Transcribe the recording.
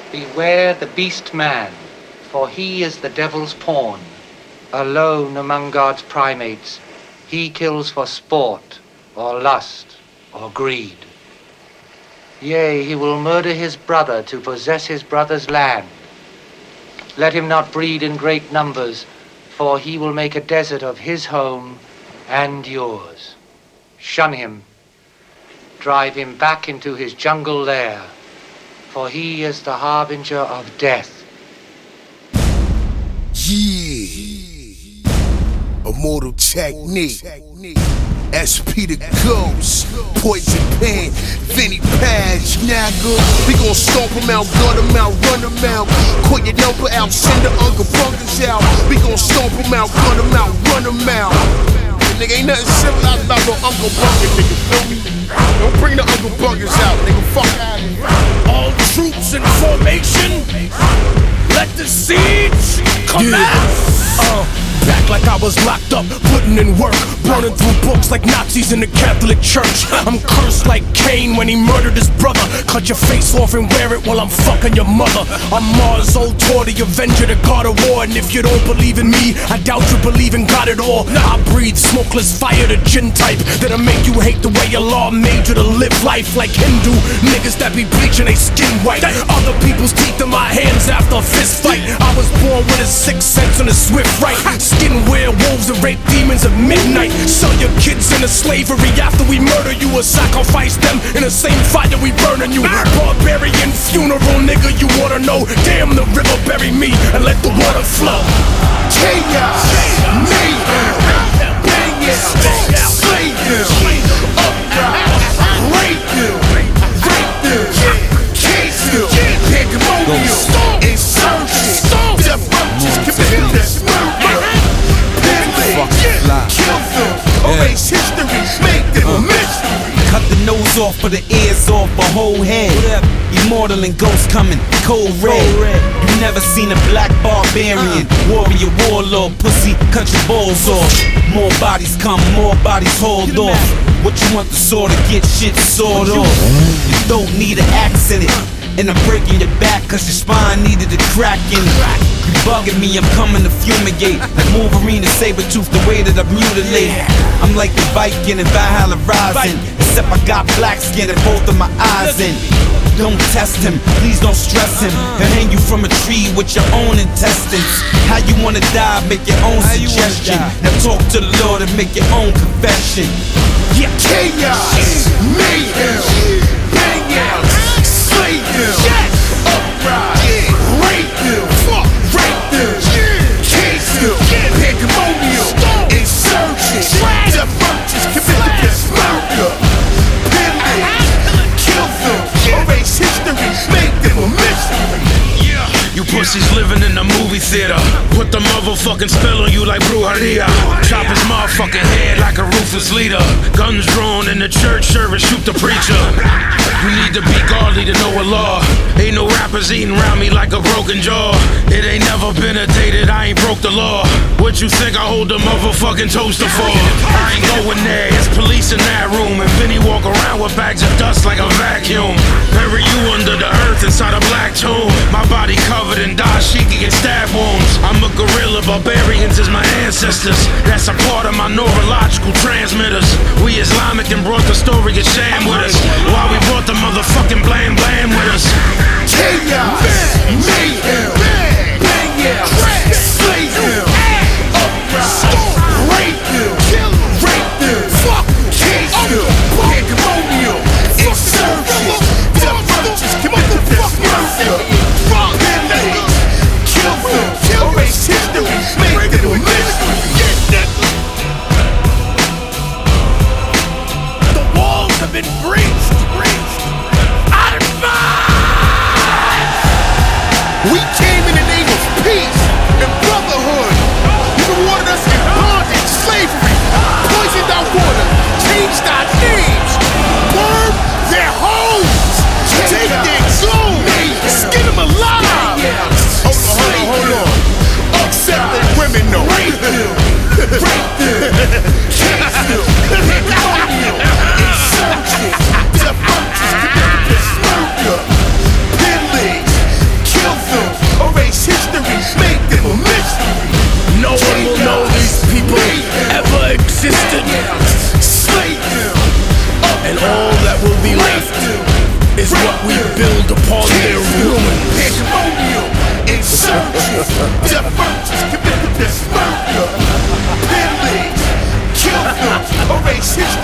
Beware the beast man, for he is the devil's pawn. Alone among God's primates, he kills for sport, or lust, or greed. Yea, he will murder his brother to possess his brother's land. Let him not breed in great numbers, for he will make a desert of his home and yours. Shun him. Drive him back into his jungle lair, for he is the harbinger of death. Yeah, Immortal Technique, SP the Ghost, Poison Pen, Vinny Paz, Nagger. We gon' stomp him out, gut him out, run him out. Call your number out, send the Uncle Bunkers out. We gon' stomp him out, gut him out, run him out. Nigga, ain't nothing civilized about no Uncle Bunkers, nigga, feel me? Don't bring the Uncle Bunkers out, nigga, fuck out of here. All troops in formation, let the siege commence. Back like I was locked up, putting in work, burning through books like Nazis in the Catholic Church. I'm cursed like Cain when he murdered his brother. Cut your face off and wear it while I'm fucking your mother. I'm Mars Ultor, the Avenger, the God of War. And if you don't believe in me, I doubt you believe in God at all. I breathe smokeless fire, the gin type that'll make you hate the way Allah made you to live life like Hindu niggas that be bleaching they skin white. Other people's teeth in my hands after a fist fight. I was born with a sixth sense and a swift right. Skin werewolves and rape demons at midnight. Sell your kids into slavery after we murder you, or sacrifice them in the same fire we burning you. Barbarian funeral, nigga, you wanna know? Damn, the river bury me and let the water flow. Chaos, mayhem, bang it, slay them, uprise, rape them, case them, pandemonium, insurgent, death roaches, committed murder. Kill them, erase history, make them a mystery. Cut the nose off, but the ears off a whole head. Immortal and ghost coming, cold red. You never seen a black barbarian, warrior, warlord, pussy, cut your balls off. More bodies come, more bodies hauled off. What you want the sword to get shit sawed off? You don't need an axe in it. And I'm breaking your back cause your spine needed a crack in it. You bugging me, I'm coming to fumigate. Like Wolverine and Sabretooth, the way that I mutilate. I'm like the Viking and Valhalla Rising, except I got black skin and both of my eyes in. Don't test him, please don't stress him. He'll hang you from a tree with your own intestines. How you wanna die, make your own suggestion. Now talk to the Lord and make your own confession. Yeah, chaos, mayhem, bang out, slay them, uprise, rape them, case them, pandemonium, insurgent, death roaches, commit the murder. Pin them, kill them, erase history, make them a mystery. You pussies living in the movie theater. Put the motherfucking spell on you like brujeria. Chop his motherfucking head like a ruthless leader. Guns drawn in the church service, shoot the preacher. You need to be godly to know a law. Ain't no rappers eating around me like a broken jaw. It ain't never been a day that I ain't broke the law. What you think I hold the motherfucking toaster for? I ain't going there, it's police in that room. And Vinny walk around with bags of dust like a vacuum. Bury you under the earth inside a black tomb. My body covered in dashiki and stab wounds. I'm a gorilla, barbarians is my ancestors. That's a part of my neurological transmitters. We Islamic and brought the story of sham with us, while we brought the motherfucking blam with us. Chaos, mayhem, bang out, slay them, uprise, rape them, case them, pandemonium, insurgent, death roaches, commit the murder. Kill them, erase history, make them a mystery. The walls have been breached. I done found upon their ruin. Pandemonium, insurgents, divergents, commit this murder. Pillage, kill them, erase history.